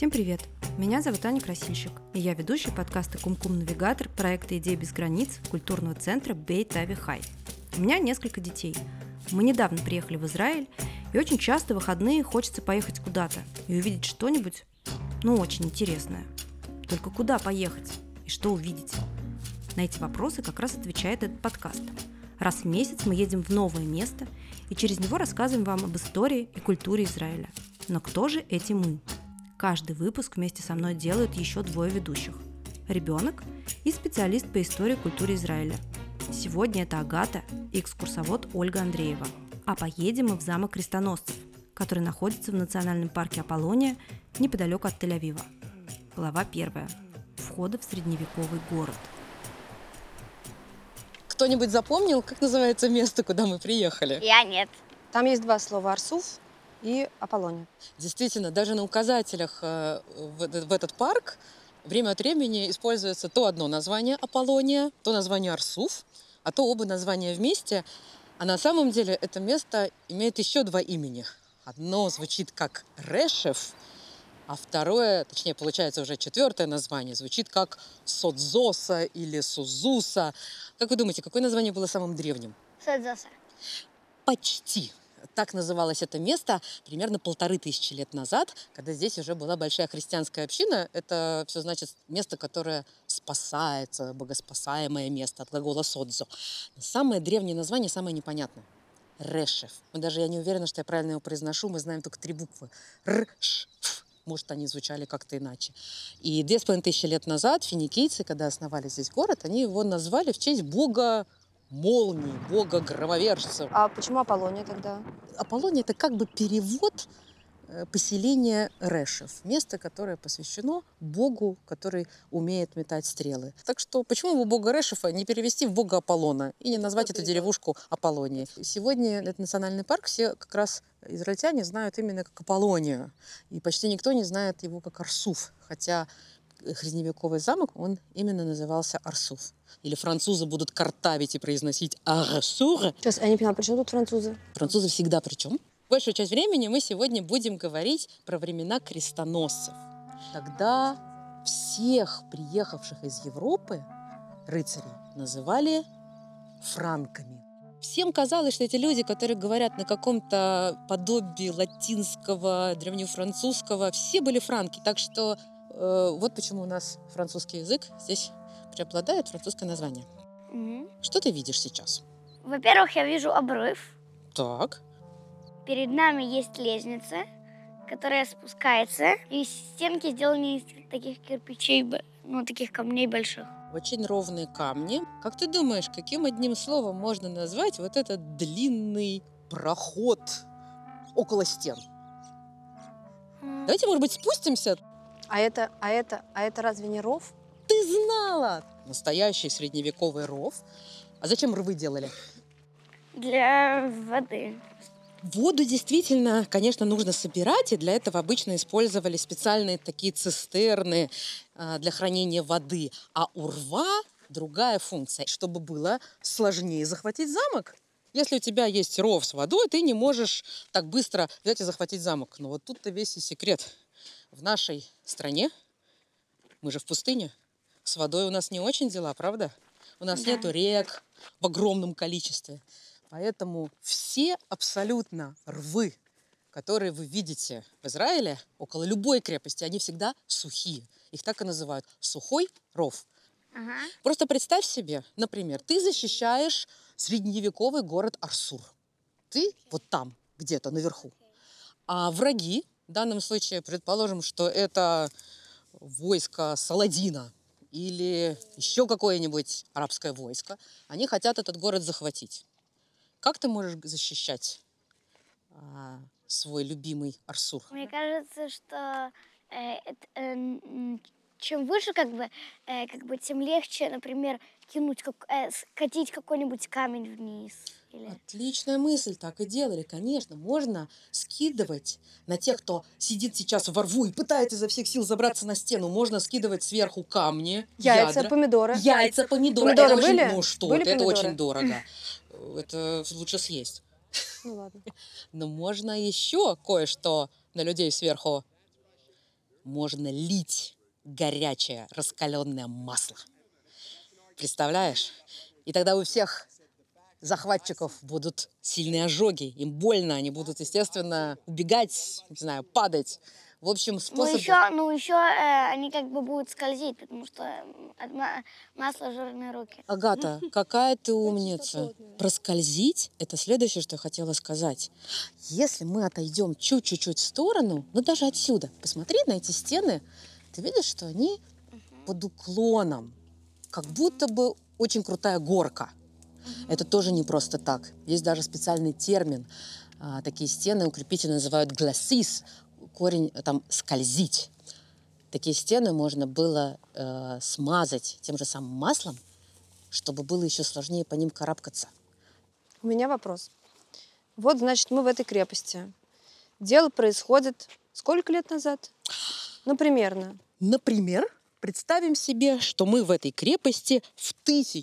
Всем привет! Меня зовут Аня Красильщик, и я ведущий подкаста «Кум-Кум-навигатор» проекта «Идеи без границ» культурного центра Бейт Ави Хай. У меня несколько детей. Мы недавно приехали в Израиль, и очень часто в выходные хочется поехать куда-то и увидеть что-нибудь, очень интересное. Только куда поехать и что увидеть? На эти вопросы как раз отвечает этот подкаст. Раз в месяц мы едем в новое место и через него рассказываем вам об истории и культуре Израиля. Но кто же эти мы? Каждый выпуск вместе со мной делают еще двое ведущих. Ребенок и специалист по истории и культуре Израиля. Сегодня это Агата и экскурсовод Ольга Андреева. А поедем мы в замок крестоносцев, который находится в национальном парке Аполлония неподалеку от Тель-Авива. Глава 1. Входа в средневековый город. Кто-нибудь запомнил, как называется место, куда мы приехали? Я нет. Там есть два слова «Арсуф» и «Аполлония». Действительно, даже на указателях в этот парк время от времени используется то одно название Аполлония, то название Арсуф, а то оба названия вместе. А на самом деле это место имеет еще два имени. Одно звучит как Решев, а второе, точнее, получается уже четвертое название, звучит как Содзоса или Сузуса. Как вы думаете, какое название было самым древним? Садзоса. Почти. Так называлось это место примерно 1500 лет назад, когда здесь уже была большая христианская община. Это все значит место, которое спасается, богоспасаемое место от глагола «содзо». Самое древнее название, самое непонятное. Решев. Я не уверена, что я правильно его произношу. Мы знаем только 3 буквы. Р-ш. Может, они звучали как-то иначе. И 2500 лет назад финикийцы, когда основали здесь город, они его назвали в честь бога молнии, бога громовержца. А почему Аполлония тогда? Аполлония – это как бы перевод поселения Решев. Место, которое посвящено богу, который умеет метать стрелы. Так что почему бы бога Решефа не перевести в бога Аполлона и не назвать эту деревушку Аполлонией? Сегодня этот национальный парк все как раз израильтяне знают именно как Аполлонию. И почти никто не знает его как Арсуф. Хотя средневековый замок, он именно назывался Арсуф. Или французы будут картавить и произносить Арсур. Сейчас, я не поняла, при чем тут французы? Французы всегда причем. Большую часть времени мы сегодня будем говорить про времена крестоносцев. Тогда всех приехавших из Европы рыцарей называли франками. Всем казалось, что эти люди, которые говорят на каком-то подобии латинского, древнефранцузского, все были франки. Так что вот почему у нас французский язык, здесь преобладает французское название. Что ты видишь сейчас? Во-первых, я вижу обрыв. Так. Перед нами есть лестница, которая спускается. И стенки сделаны из таких кирпичей, таких камней больших. Очень ровные камни. Как ты думаешь, каким одним словом можно назвать вот этот длинный проход около стен? Давайте, может быть, спустимся? А это разве не ров? Ты знала! Настоящий средневековый ров. А зачем рвы делали? Для воды. Воду действительно, конечно, нужно собирать, и для этого обычно использовали специальные такие цистерны для хранения воды. А у рва другая функция, чтобы было сложнее захватить замок. Если у тебя есть ров с водой, ты не можешь так быстро взять и захватить замок. Но вот тут-то весь и секрет. В нашей стране, мы же в пустыне, с водой у нас не очень дела, правда? У нас нету рек в огромном количестве. Поэтому все абсолютно рвы, которые вы видите в Израиле, около любой крепости, они всегда сухие. Их так и называют – сухой ров. Ага. Просто представь себе, например, ты защищаешь средневековый город Арсур. Ты вот там, где-то наверху. А враги, в данном случае, предположим, что это войско Саладина или еще какое-нибудь арабское войско, они хотят этот город захватить. Как ты можешь защищать свой любимый Арсур? Мне кажется, что чем выше, тем легче, например, скатить какой-нибудь камень вниз. Отличная мысль, так и делали. Конечно, можно скидывать на тех, кто сидит сейчас во рву и пытается изо всех сил забраться на стену. Можно скидывать сверху камни, Яйца, ядра. помидоры. Яйца, помидоры. Помидоры Это были? Очень, ну что, Были это помидоры? очень дорого. Это лучше съесть. Ну ладно. Но можно еще кое-что на людей сверху можно лить горячее раскаленное масло. Представляешь? И тогда у всех захватчиков будут сильные ожоги, им больно, они будут, естественно, убегать, не знаю, падать. В общем, способ... еще они как бы будут скользить, потому что от масла жирные руки. Агата, какая ты умница. Проскользить — это следующее, что я хотела сказать. Если мы отойдем чуть-чуть в сторону, ну даже отсюда, посмотри на эти стены, ты видишь, что они под уклоном, как будто бы очень крутая горка. Это тоже не просто так. Есть даже специальный термин. Такие стены укрепительно называют glacis. Корень там скользить. Такие стены можно было смазать тем же самым маслом, чтобы было еще сложнее по ним карабкаться. У меня вопрос. Вот, значит, мы в этой крепости. Дело происходит сколько лет назад? Ну, примерно. Например, представим себе, что мы в этой крепости в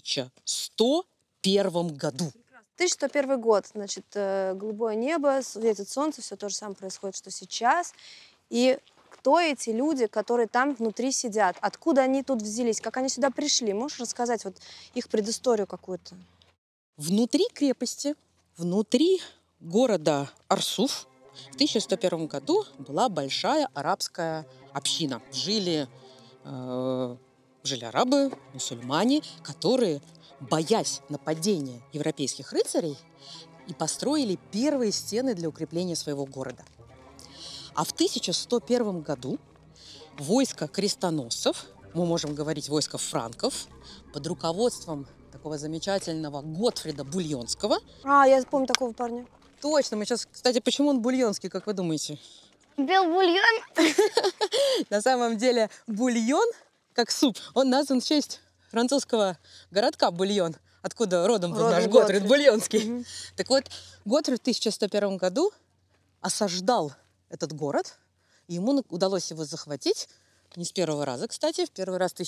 1101 году. 1101 год, значит, голубое небо, светит солнце, все то же самое происходит, что сейчас. И кто эти люди, которые там внутри сидят? Откуда они тут взялись? Как они сюда пришли? Можешь рассказать вот их предысторию какую-то? Внутри крепости, внутри города Арсуф в 1101 году была большая арабская община. Жили арабы, мусульмане, которые, боясь нападения европейских рыцарей, и построили первые стены для укрепления своего города. А в 1101 году войско крестоносцев, мы можем говорить войско франков, под руководством такого замечательного Готфрида Бульонского. Я помню такого парня. Точно, мы сейчас, кстати, почему он бульонский, как вы думаете? Бел бульон. На самом деле бульон, как суп, он назван в честь французского городка Бульон, откуда родом был наш Готфрид Бульонский. Угу. Так вот, Готфрид в 1101 году осаждал этот город, и ему удалось его захватить не с первого раза, кстати. В первый раз в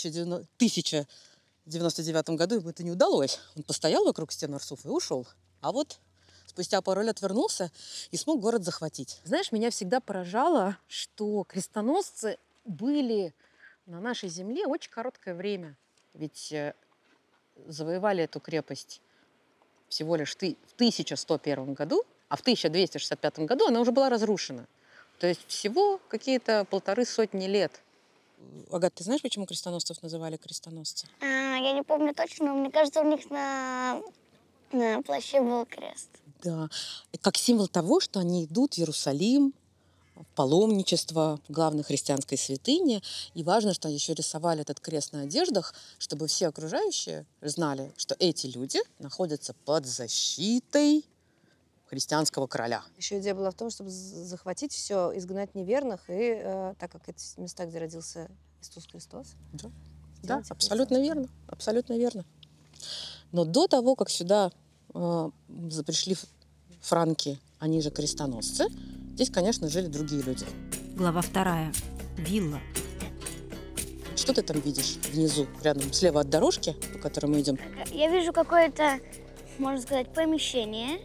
1099 году ему это не удалось. Он постоял вокруг стен Арсуфа и ушел. А вот спустя пару лет вернулся и смог город захватить. Знаешь, меня всегда поражало, что крестоносцы были на нашей земле очень короткое время. Ведь завоевали эту крепость всего лишь в 1101 году, а в 1265 году она уже была разрушена. То есть всего какие-то 150 лет. Агат, ты знаешь, почему крестоносцев называли крестоносцы? Я не помню точно, но мне кажется, у них на плаще был крест. Да, как символ того, что они идут в Иерусалим, в паломничество, в главной христианской святыне. И важно, что они еще рисовали этот крест на одеждах, чтобы все окружающие знали, что эти люди находятся под защитой христианского короля. Еще идея была в том, чтобы захватить все, изгнать неверных, и так как это места, где родился Иисус Христос. Да, абсолютно верно, абсолютно верно. Но до того, как сюда пришли франки, они же крестоносцы, здесь, конечно, жили другие люди. Глава 2. Вилла. Что ты там видишь внизу, рядом, слева от дорожки, по которой мы идем? Я вижу какое-то, можно сказать, помещение.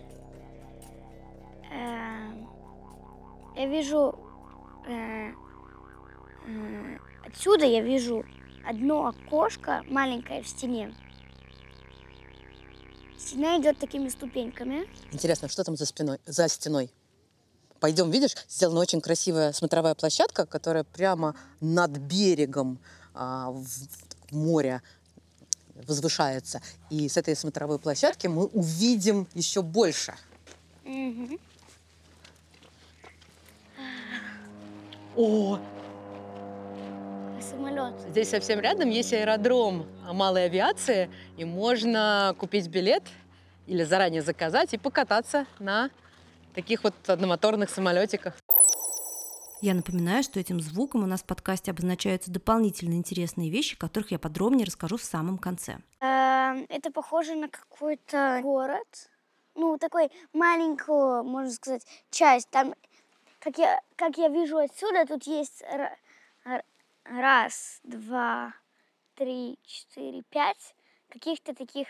Я вижу... Отсюда я вижу одно окошко маленькое в стене. Стена идет такими ступеньками. Интересно, что там за стеной? Пойдем, видишь, сделана очень красивая смотровая площадка, которая прямо над берегом моря возвышается. И с этой смотровой площадки мы увидим еще больше. Угу. О! Самолет. Здесь совсем рядом есть аэродром малой авиации, и можно купить билет или заранее заказать и покататься на таких вот одномоторных самолетиках. Я напоминаю, что этим звуком у нас в подкасте обозначаются дополнительные интересные вещи, о которых я подробнее расскажу в самом конце. Это похоже на какой-то город. Ну, такой маленькую, можно сказать, часть. Там, как я вижу отсюда, тут есть раз, два, три, четыре, пять каких-то таких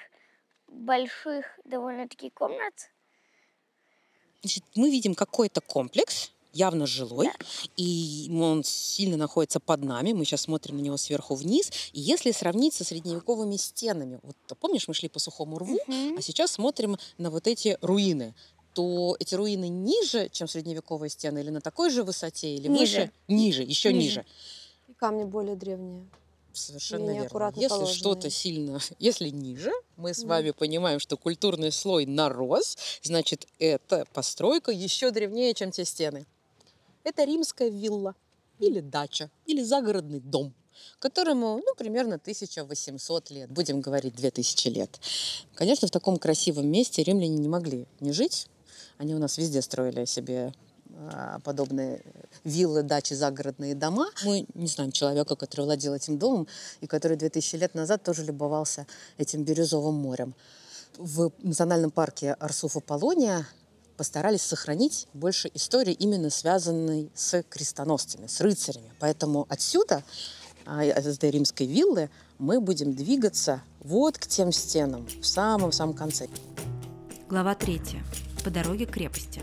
больших довольно-таки комнат. Значит, мы видим какой-то комплекс, явно жилой, Да. и он сильно находится под нами. Мы сейчас смотрим на него сверху вниз. И если сравнить со средневековыми стенами, вот помнишь, мы шли по Сухому рву, Мгм. а сейчас смотрим на вот эти руины, то эти руины ниже, чем средневековые стены, или на такой же высоте, или выше? Ниже. Ниже, еще Ниже. ниже. И камни более древние. Совершенно Менее верно. аккуратно Если положенные. что-то сильно, если ниже, мы с Мгм. вами понимаем, что культурный слой нарос, значит, эта постройка еще древнее, чем те стены. Это римская вилла или дача, или загородный дом, которому, примерно 1800 лет, будем говорить, 2000 лет. Конечно, в таком красивом месте римляне не могли не жить. Они у нас везде строили себе подобные виллы, дачи, загородные дома. Мы не знаем человека, который владел этим домом и который 2000 лет назад тоже любовался этим бирюзовым морем. В национальном парке Арсуфа-Полония постарались сохранить больше истории, именно связанной с крестоносцами, с рыцарями. Поэтому отсюда, из этой римской виллы, мы будем двигаться вот к тем стенам, в самом-самом конце. Глава 3. По дороге к крепости.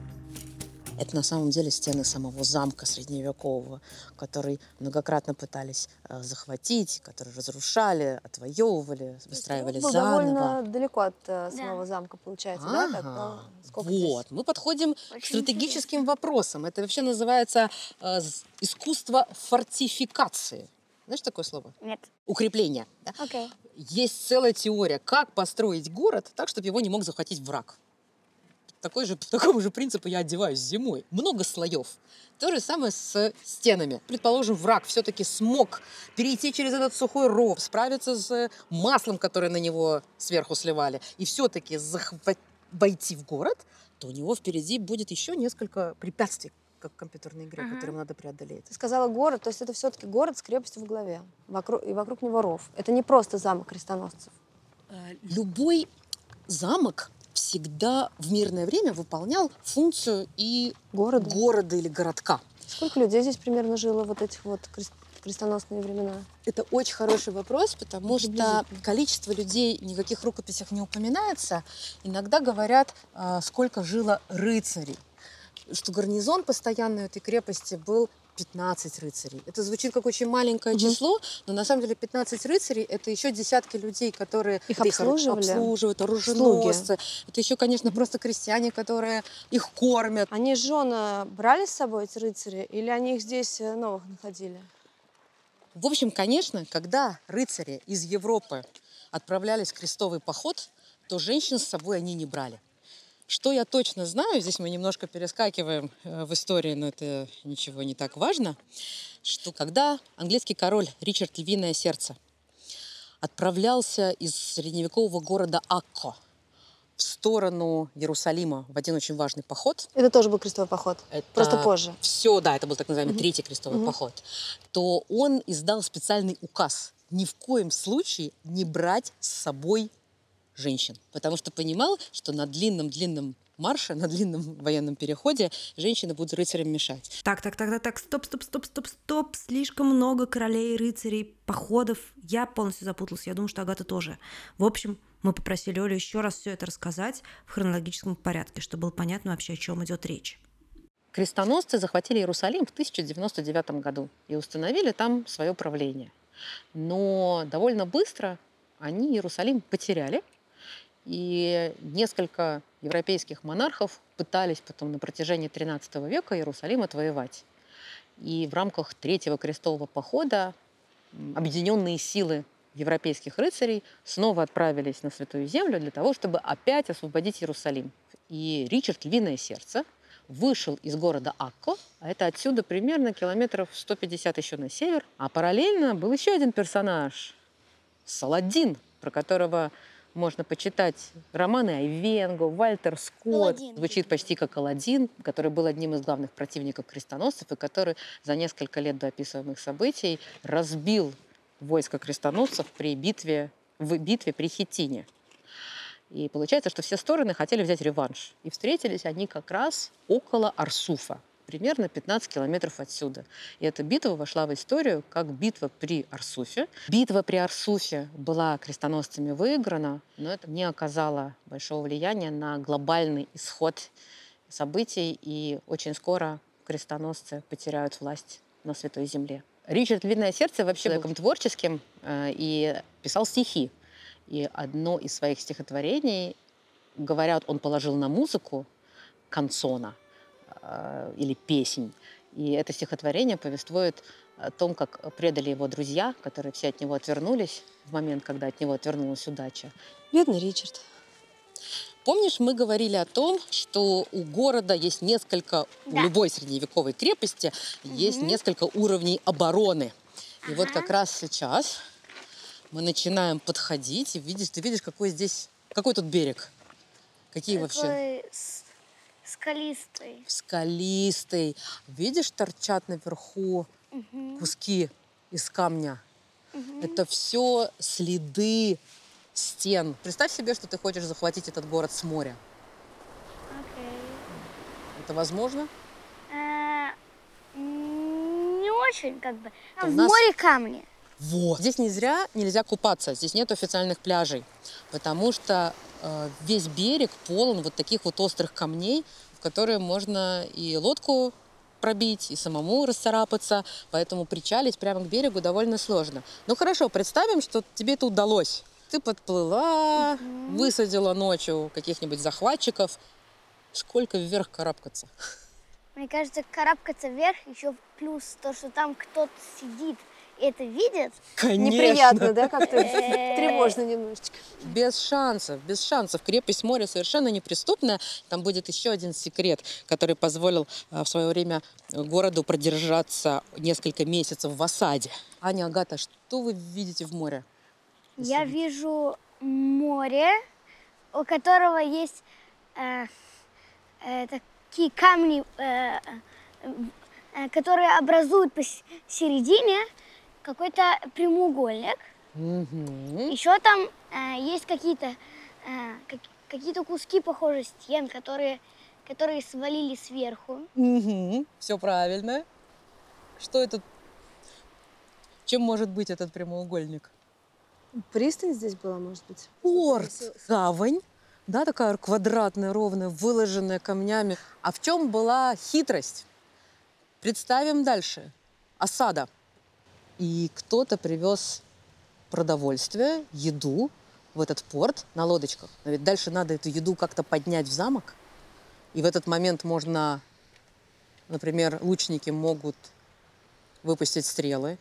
Это на самом деле стены самого замка средневекового, который многократно пытались захватить, который разрушали, отвоевывали, выстраивали Был заново. довольно далеко от самого замка, получается, да? Так, Ага, сколько вот. здесь? Мы подходим к Очень стратегическим вопросам. Это вообще называется искусство фортификации. Знаешь такое слово? Нет. Укрепление. Да? Окей. Есть целая теория, как построить город так, чтобы его не мог захватить враг. По такому же принципу я одеваюсь зимой. Много слоев. То же самое с стенами. Предположим, враг все-таки смог перейти через этот сухой ров, справиться с маслом, которое на него сверху сливали, и все-таки войти в город, то у него впереди будет еще несколько препятствий, как в компьютерной игре, Ага. которые надо преодолеть. Ты сказала город, то есть это все-таки город с крепостью во главе. И вокруг него ров. Это не просто замок крестоносцев. Любой замок всегда в мирное время выполнял функцию и Города. города или городка. Сколько людей здесь примерно жило вот этих вот крестоносные времена? Это очень хороший вопрос, потому что Приблизительно. количество людей в никаких рукописях не упоминается. Иногда говорят, сколько жило рыцарей. Что гарнизон постоянный этой крепости был 15 рыцарей. Это звучит как очень маленькое число, но на самом деле 15 рыцарей — это еще десятки людей, которые Их это обслуживали? обслуживают, оруженосцы. Это еще, конечно, просто крестьяне, которые их кормят. Они жен брали с собой, эти рыцари, или они их здесь новых находили? В общем, конечно, когда рыцари из Европы отправлялись в крестовый поход, то женщин с собой они не брали. Что я точно знаю, здесь мы немножко перескакиваем в истории, но это ничего не так важно, что когда английский король Ричард Львиное Сердце отправлялся из средневекового города Акко в сторону Иерусалима в один очень важный поход, Это тоже был крестовый поход, просто позже. все, да, это был так называемый третий крестовый поход, то он издал специальный указ ни в коем случае не брать с собой женщин, потому что понимал, что на длинном марше, на длинном военном переходе женщины будут рыцарям мешать. Так, стоп, слишком много королей, рыцарей, походов. Я полностью запуталась, я думаю, что Агата тоже. В общем, мы попросили Олю еще раз все это рассказать в хронологическом порядке, чтобы было понятно вообще, о чем идет речь. Крестоносцы захватили Иерусалим в 1099 году и установили там свое правление. Но довольно быстро они Иерусалим потеряли, и несколько европейских монархов пытались потом на протяжении XIII века Иерусалим отвоевать. И в рамках Третьего крестового похода объединенные силы европейских рыцарей снова отправились на Святую Землю для того, чтобы опять освободить Иерусалим. И Ричард Львиное Сердце вышел из города Акко, а это отсюда примерно километров 150 еще на север. А параллельно был еще один персонаж – Саладин, про которого можно почитать романы Айвенго, Вальтер Скотт. Аладдин. Звучит почти как Аладдин, который был одним из главных противников крестоносцев и который за несколько лет до описываемых событий разбил войско крестоносцев в битве при Хитине. И получается, что все стороны хотели взять реванш. И встретились они как раз около Арсуфа, примерно 15 километров отсюда. И эта битва вошла в историю как битва при Арсуфе. Битва при Арсуфе была крестоносцами выиграна, но это не оказало большого влияния на глобальный исход событий. И очень скоро крестоносцы потеряют власть на Святой Земле. Ричард Львиное Сердце вообще был человеком творческим и писал стихи. И одно из своих стихотворений, говорят, он положил на музыку канцона или песнь. И это стихотворение повествует о том, как предали его друзья, которые все от него отвернулись в момент, когда от него отвернулась удача. Бедный Ричард. Помнишь, мы говорили о том, что у города есть несколько, у любой средневековой крепости есть несколько уровней обороны. И вот как раз сейчас мы начинаем подходить, и ты видишь, какой тут берег? Какие вообще? Скалистый. Скалистый. Видишь, торчат наверху куски из камня. Это все следы стен. Представь себе, что ты хочешь захватить этот город с моря. Это возможно? Не очень, как бы. У В нас- море камни. Вот. Здесь нельзя купаться, здесь нет официальных пляжей, потому что весь берег полон вот таких вот острых камней, в которые можно и лодку пробить, и самому расцарапаться, поэтому причалить прямо к берегу довольно сложно. Ну хорошо, представим, что тебе это удалось. Ты подплыла, высадила ночью каких-нибудь захватчиков. Сколько вверх карабкаться? Мне кажется, карабкаться вверх еще плюс то, что там кто-то сидит и это видит. Конечно. Неприятно, да, как-то тревожно немножечко. Без шансов, без шансов. Крепость моря совершенно неприступная. Там будет еще один секрет, который позволил в свое время городу продержаться несколько месяцев в осаде. Аня, Агата, что вы видите в море? Я вижу море, у которого есть такие камни, которые образуют посередине какой-то прямоугольник. Еще там есть какие-то куски, похожие стен, которые свалили сверху. Все правильно. Что это? Чем может быть этот прямоугольник? Пристань здесь была, может быть? Порт, гавань, да, такая квадратная, ровная, выложенная камнями. А в чем была хитрость? Представим дальше. Осада. И кто-то привез продовольствие, еду в этот порт на лодочках. Но ведь дальше надо эту еду как-то поднять в замок. И в этот момент можно, например, лучники могут выпустить стрелы.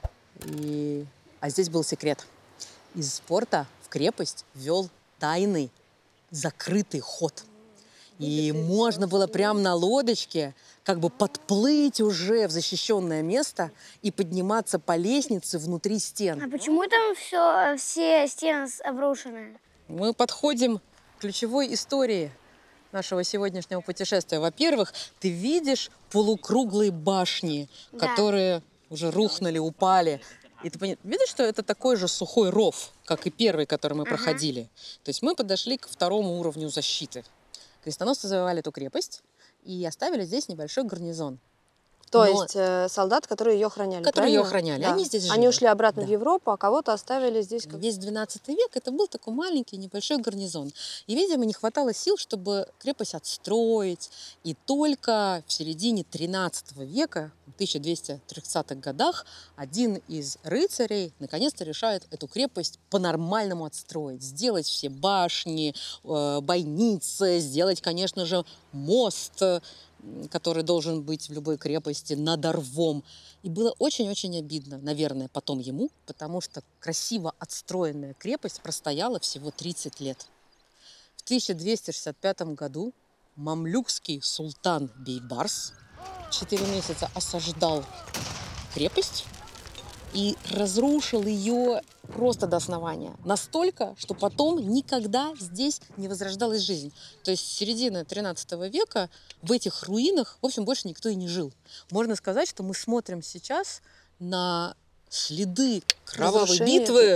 А здесь был секрет. Из порта в крепость вел тайный закрытый ход. И можно было прямо на лодочке как бы подплыть уже в защищенное место и подниматься по лестнице внутри стен. А почему там все стены обрушены? Мы подходим к ключевой истории нашего сегодняшнего путешествия. Во-первых, ты видишь полукруглые башни, которые уже рухнули, упали. И ты видишь, что это такой же сухой ров, как и первый, который мы проходили. То есть мы подошли к второму уровню защиты. Крестоносцы завоевали эту крепость и оставили здесь небольшой гарнизон. То есть солдат, которые ее охраняли, Которые ее правильно? охраняли, Да. они здесь жили. Они ушли обратно в Европу, а кого-то оставили здесь. Весь 12 век это был такой маленький небольшой гарнизон. И, видимо, не хватало сил, чтобы крепость отстроить. И только в середине 13 века, в 1230-х годах, один из рыцарей наконец-то решает эту крепость по-нормальному отстроить. Сделать все башни, бойницы, сделать, конечно же, мост, который должен быть в любой крепости, над рвом. И было очень-очень обидно, наверное, потом ему, потому что красиво отстроенная крепость простояла всего 30 лет. В 1265 году мамлюкский султан Бейбарс 4 месяца осаждал крепость и разрушил ее просто до основания. Настолько, что потом никогда здесь не возрождалась жизнь. То есть с середины 13 века в этих руинах, в общем, больше никто и не жил. Можно сказать, что мы смотрим сейчас на следы кровавой битвы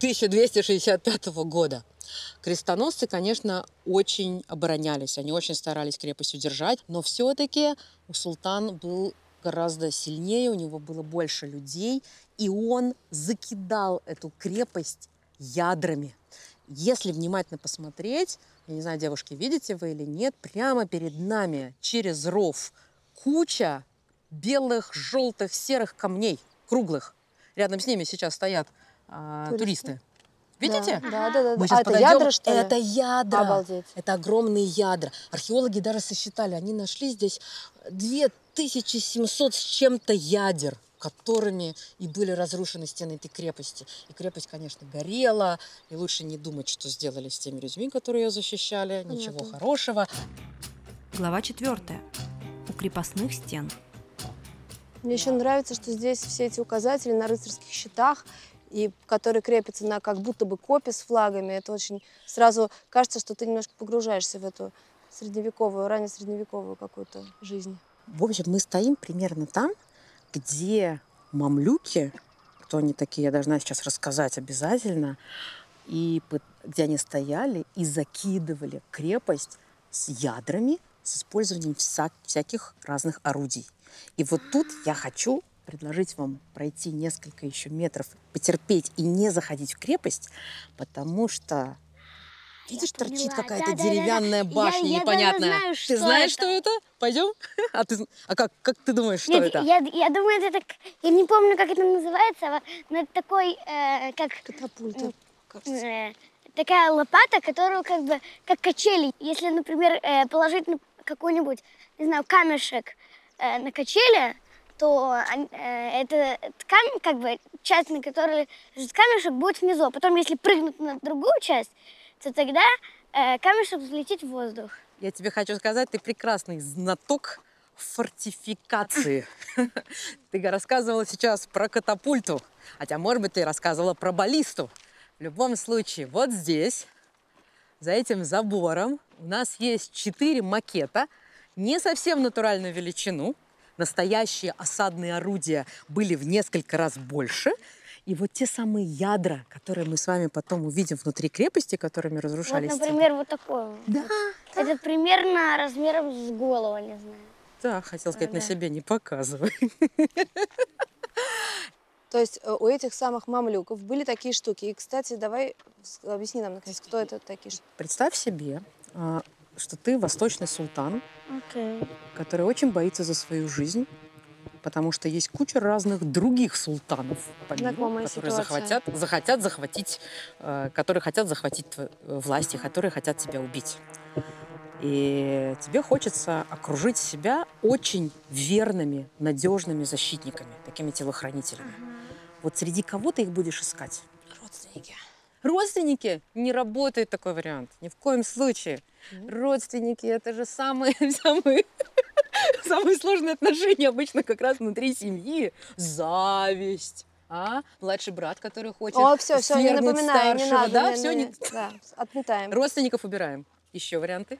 1265 года. Крестоносцы, конечно, очень оборонялись, они очень старались крепость удержать, но все-таки султан был гораздо сильнее, у него было больше людей, и он закидал эту крепость ядрами. Если внимательно посмотреть, я не знаю, девушки, видите вы или нет, прямо перед нами через ров куча белых, желтых, серых камней, круглых. Рядом с ними сейчас стоят туристы. Видите? Да. Мы сейчас это подойдем. ядра, что ли? Это ядра. Обалдеть. Это огромные ядра. Археологи даже сосчитали, они нашли здесь 2700 с чем-то ядер, которыми и были разрушены стены этой крепости. И крепость, конечно, горела, и лучше не думать, что сделали с теми людьми, которые ее защищали. Ничего Понятно. хорошего. Глава 4. У крепостных стен. Мне еще нравится, что здесь все эти указатели на рыцарских щитах, и которые крепятся на как будто бы копи с флагами. Это очень сразу кажется, что ты немножко погружаешься в эту средневековую, раннесредневековую какую-то жизнь. В общем, мы стоим примерно там, где мамлюки, кто они такие, я должна сейчас рассказать обязательно, и где они стояли и закидывали крепость с ядрами, с использованием всяких разных орудий. И вот тут я хочу предложить вам пройти несколько еще метров, потерпеть и не заходить в крепость, потому что, видишь, торчит поняла. какая-то Да-да-да-да. деревянная башня Я даже непонятная. знаю, Ты что знаешь, это. что это? Пойдем? Как ты думаешь, что Нет, это? я думаю, это так... Я не помню, как это называется, но это такой, как... Катапульта, кажется. Такая лопата, которую как бы, как качели. Если, например, положить какой-нибудь, не знаю, камешек на качели, то эта ткань, как бы, часть, на которой лежит камешек, будет внизу. А потом, если прыгнуть на другую часть, то тогда камешек взлетит в воздух. Я тебе хочу сказать, ты прекрасный знаток фортификации. Ты рассказывала сейчас про катапульту, хотя, может быть, ты рассказывала про баллисту. В любом случае, вот здесь, за этим забором, у нас есть 4 макета, не совсем натуральную величину. Настоящие осадные орудия были в несколько раз больше. И вот те самые ядра, которые мы с вами потом увидим внутри крепости, которыми разрушались Вот, стены. например, вот такой вот. Да. Это примерно размером с голову, не знаю. Да, хотела сказать, на Да. себе не показывай. То есть у этих самых мамлюков были такие штуки. И, кстати, давай объясни нам, наконец, кто это такие штуки. Представь себе, что ты восточный султан, Окей. который очень боится за свою жизнь, потому что есть куча разных других султанов по миру, Знакомая которые ситуация. захотят захватить, которые хотят захватить власть, и которые хотят тебя убить. И тебе хочется окружить себя очень верными, надежными защитниками, такими телохранителями. Вот среди кого ты их будешь искать? Родственники. Родственники? Не работает такой вариант. Ни в коем случае. Родственники – это же самые сложные отношения обычно как раз внутри семьи. Зависть. Младший брат, который хочет О, все, не свергнуть напоминай, не старшего. надо. Да, все, Да, отметаем. Родственников убираем. Еще варианты?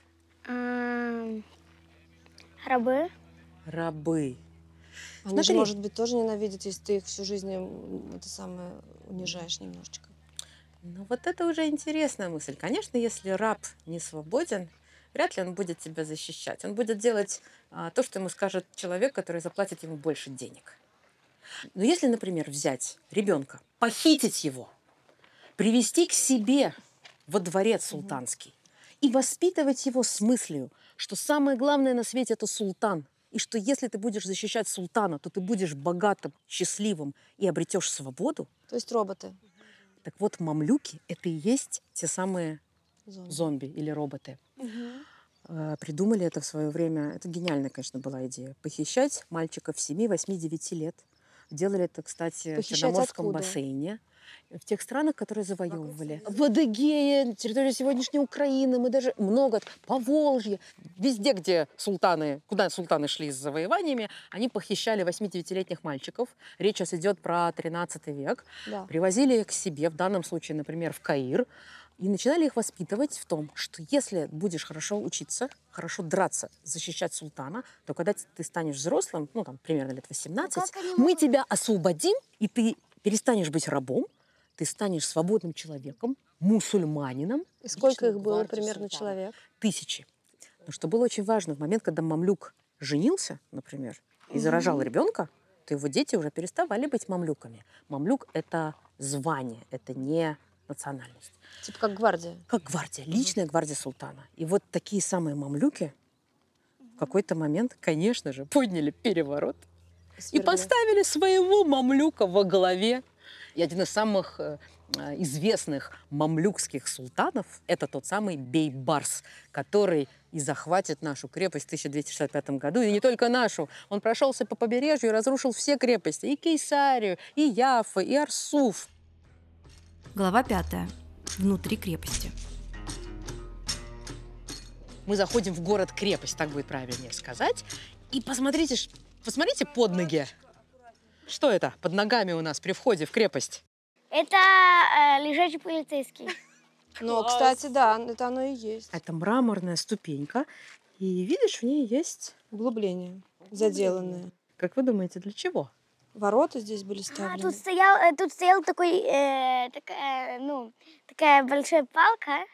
Рабы. Рабы. Они же, Смотри. может быть, тоже ненавидят, если ты их всю жизнь это самое унижаешь немножечко. Ну вот это уже интересная мысль. Конечно, если раб не свободен, вряд ли он будет тебя защищать. Он будет делать то, что ему скажет человек, который заплатит ему больше денег. Но если, например, взять ребенка, похитить его, привести к себе во дворец султанский и воспитывать его с мыслью, что самое главное на свете – это султан, и что если ты будешь защищать султана, то ты будешь богатым, счастливым и обретешь свободу. То есть роботы. Так вот, мамлюки – это и есть те самые Зомби. зомби или роботы. Придумали это в свое время. Это гениальная, конечно, была идея. Похищать мальчиков 7, 8, 9 лет. Делали это, кстати, в Похищать Черноморском откуда? бассейне. В тех странах, которые завоевывали. В Адыгее, территории сегодняшней Украины, мы даже много, Поволжье. Везде, где султаны, куда султаны шли с завоеваниями, они похищали 8-9-летних мальчиков. Речь сейчас идет про 13 век. Да. Привозили их к себе, в данном случае, например, в Каир, и начинали их воспитывать в том, что если будешь хорошо учиться, хорошо драться, защищать султана, то когда ты станешь взрослым, ну, там, примерно лет 18, мы тебя освободим, и ты перестанешь быть рабом, ты станешь свободным человеком, мусульманином. И сколько Личную их было гвардию примерно султана. человек? 1000. Но что было очень важно, в момент, когда мамлюк женился, например, и заражал ребенка, то его дети уже переставали быть мамлюками. Мамлюк – это звание, это не национальность. Типа как гвардия. Как гвардия, личная гвардия султана. И вот такие самые мамлюки в какой-то момент, конечно же, подняли переворот и Свергли. поставили своего мамлюка во главе. И один из самых известных мамлюкских султанов – это тот самый Бейбарс, который и захватит нашу крепость в 1265 году. И не только нашу. Он прошелся по побережью и разрушил все крепости. И Кейсарию, и Яффа, и Арсуф. Глава 5. Внутри крепости. Мы заходим в город-крепость, так будет правильнее сказать. И посмотрите под ноги. Что это под ногами у нас при входе в крепость? Это лежачий полицейский. Ну, кстати, да, это оно и есть. Это мраморная ступенька. И видишь, в ней есть... Углубление заделанное. Как вы думаете, для чего? Ворота здесь были вставлены. Тут стоял такая большая палка.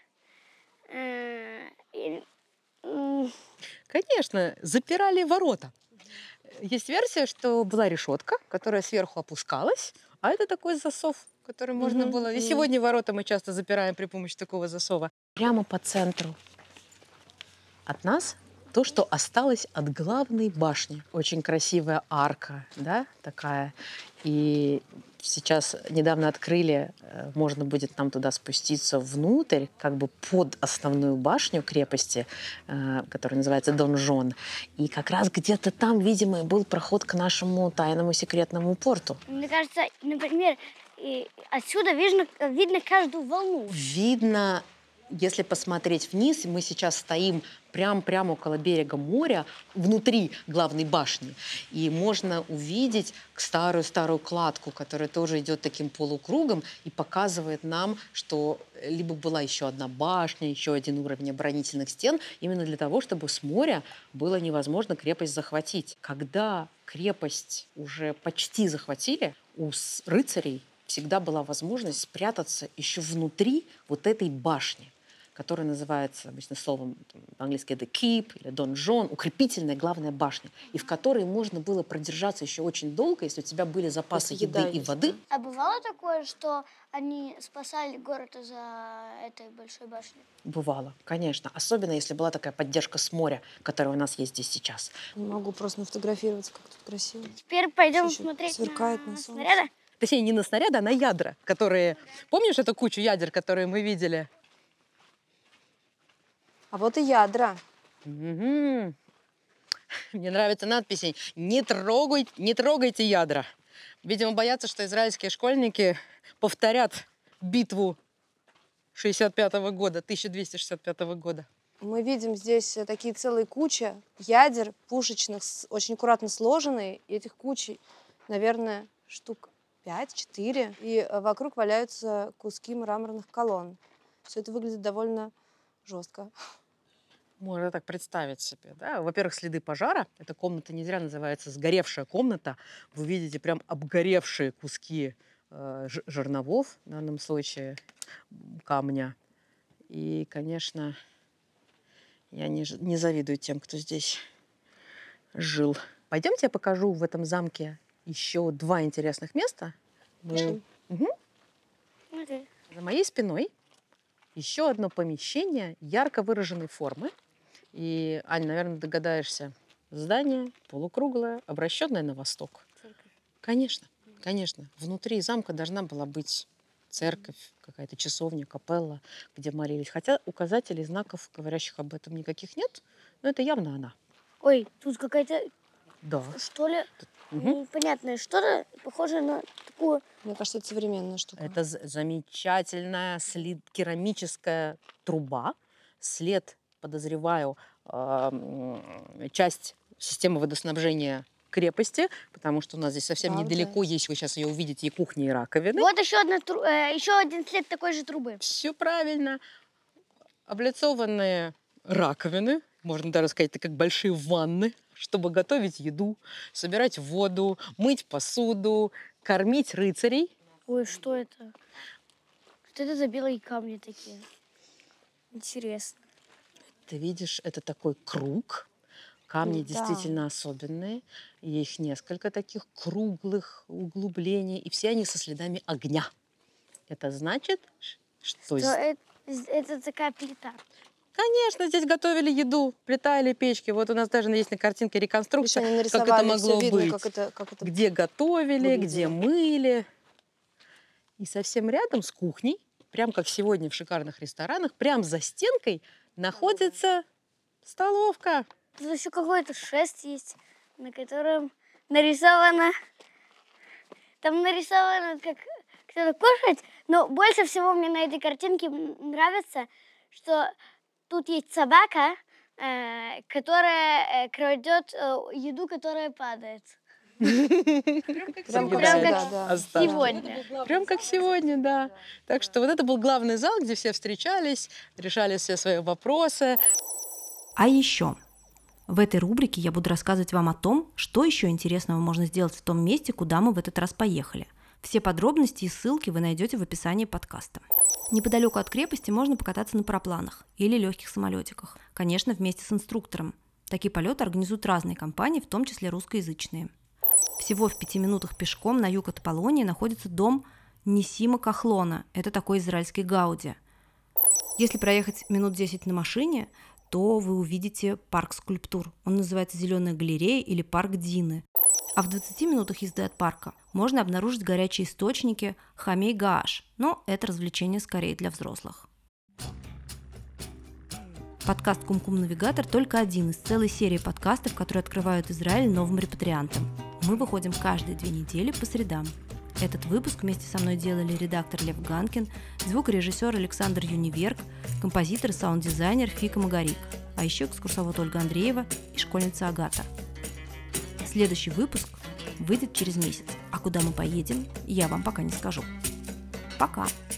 Конечно, запирали ворота. Есть версия, что была решетка, которая сверху опускалась, а это такой засов, который можно было... И сегодня ворота мы часто запираем при помощи такого засова. Прямо по центру от нас то, что осталось от главной башни. Очень красивая арка, да, такая. И сейчас недавно открыли, можно будет нам туда спуститься внутрь, как бы под основную башню крепости, которая называется Донжон. И как раз где-то там, видимо, был проход к нашему тайному секретному порту. Мне кажется, например, отсюда видно каждую волну. Видно, если посмотреть вниз, мы сейчас стоим прямо около берега моря, внутри главной башни, и можно увидеть старую кладку, которая тоже идет таким полукругом и показывает нам, что либо была еще одна башня, еще один уровень оборонительных стен, именно для того, чтобы с моря было невозможно крепость захватить. Когда крепость уже почти захватили, у рыцарей всегда была возможность спрятаться еще внутри вот этой башни, которая называется обычно словом по-английски «the keep» или «donjon», укрепительная главная башня, и в которой можно было продержаться еще очень долго, если у тебя были запасы еды и воды. А бывало такое, что они спасали город из-за этой большой башни? Бывало, конечно. Особенно, если была такая поддержка с моря, которая у нас есть здесь сейчас. Не могу просто нафотографироваться, как тут красиво. Теперь пойдем Всё ещё смотреть сверкает на солнце. снаряды. Точнее, не на снаряды, а на ядра, которые... Помнишь эту кучу ядер, которые мы видели? А вот и ядра. Мгм. Мне нравятся надписи не трогайте ядра». Видимо, боятся, что израильские школьники повторят битву 1265 года. Мы видим здесь такие целые кучи ядер пушечных, очень аккуратно сложенные. И этих кучей, наверное, штук 5-4. И вокруг валяются куски мраморных колонн. Все это выглядит довольно жестко. Можно так представить себе, да? Во-первых, следы пожара. Эта комната не зря называется «сгоревшая комната». Вы видите прям обгоревшие куски жерновов, в данном случае камня. И, конечно, я не завидую тем, кто здесь жил. Пойдемте я покажу в этом замке еще 2 интересных места. Пошли. Мгм. Смотри. За моей спиной еще одно помещение ярко выраженной формы. И, Ань, наверное, догадаешься, здание полукруглое, обращенное на восток. Церковь. Конечно, конечно. Внутри замка должна была быть церковь, какая-то часовня, капелла, где молились. Хотя указателей, знаков, говорящих об этом, никаких нет, но это явно она. Ой, тут какая-то, Да. что ли, Мгм. непонятное что-то, похожее на такую... Мне кажется, это современная штука. Это замечательная керамическая труба. След, подозреваю, часть системы водоснабжения крепости, потому что у нас здесь совсем Правда. недалеко есть, вы сейчас ее увидите, и кухня, и раковины. Вот еще один след такой же трубы. Все правильно. Облицованные раковины, можно даже сказать, это как большие ванны, чтобы готовить еду, собирать воду, мыть посуду, кормить рыцарей. Ой, что это? Что это за белые камни такие? Интересно. Ты видишь, это такой круг. Камни Да. действительно особенные. Их несколько таких круглых углублений, и все они со следами огня. Это значит, что... Это такая плита. Конечно, здесь готовили еду, плита или печки. Вот у нас даже есть на картинке Еще реконструкция, они как нарисовали, это могло все видно, быть. как это Где готовили, где выглядело. мыли. И совсем рядом с кухней, прям как сегодня в шикарных ресторанах, прям за стенкой находится столовка. Тут еще какой-то шест есть, на котором нарисовано... Там нарисовано, как кто-то кушать, но больше всего мне на этой картинке нравится, что тут есть собака, которая крадет еду, которая падает. Прям как Съедает всегда, да. остатки. Сегодня. Прям как сегодня, да. Так что вот это был главный зал, где все встречались, решали все свои вопросы. А еще в этой рубрике я буду рассказывать вам о том, что еще интересного можно сделать в том месте, куда мы в этот раз поехали. Все подробности и ссылки вы найдете в описании подкаста. Неподалеку от крепости можно покататься на парапланах или легких самолетиках, конечно, вместе с инструктором. Такие полеты организуют разные компании, в том числе русскоязычные. Всего в 5 минутах пешком на юг от Аполлонии находится дом Нисима Кахлона. Это такой израильский Гауди. Если проехать минут 10 на машине, то вы увидите парк скульптур. Он называется «Зеленая галерея» или «Парк Дины». А в 20 минутах езды от парка можно обнаружить горячие источники Хамей-Гааш, но это развлечение скорее для взрослых. Подкаст «Кумкум-навигатор» только один из целой серии подкастов, которые открывают Израиль новым репатриантам. Мы выходим каждые 2 недели по средам. Этот выпуск вместе со мной делали редактор Лев Ганкин, звукорежиссер Александр Юниверк, композитор и саунд-дизайнер Фика Магарик, а еще экскурсовод Ольга Андреева и школьница Агата. Следующий выпуск выйдет через месяц, а куда мы поедем, я вам пока не скажу. Пока!